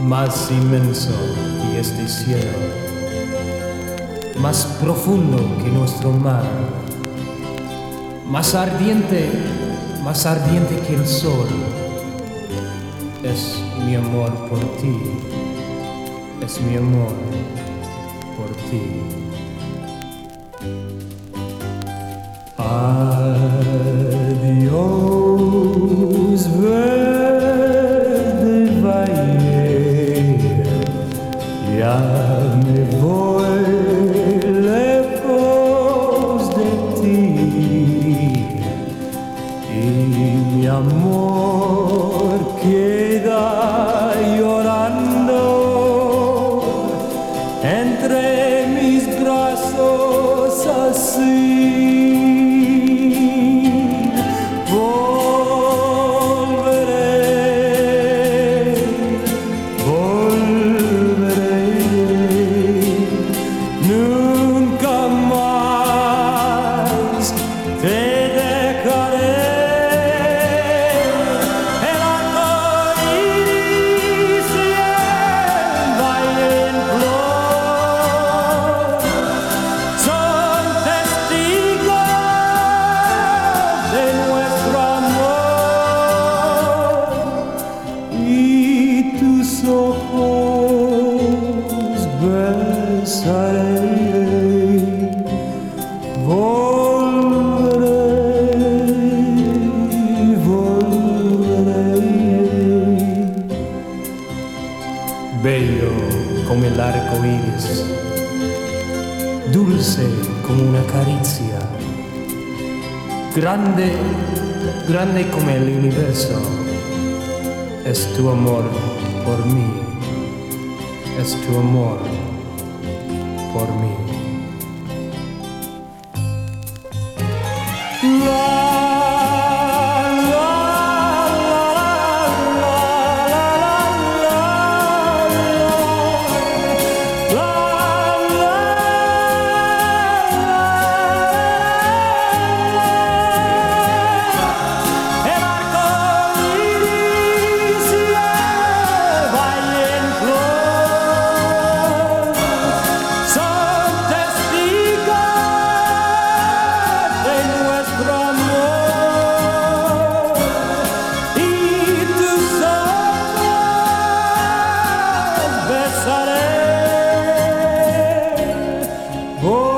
más inmenso que este cielo, más profundo que nuestro mar, más ardiente que el sol. Es mi amor por ti, es mi amor por ti. Adiós, verde valle, ya me voy lejos de ti, y mi amor queda llorando entre mis brazos así. Ojos besaré, volveré, bello como el arco iris, dulce como una caricia, grande como el universo. Es tu amor por mí, es tu amor por mí. Oh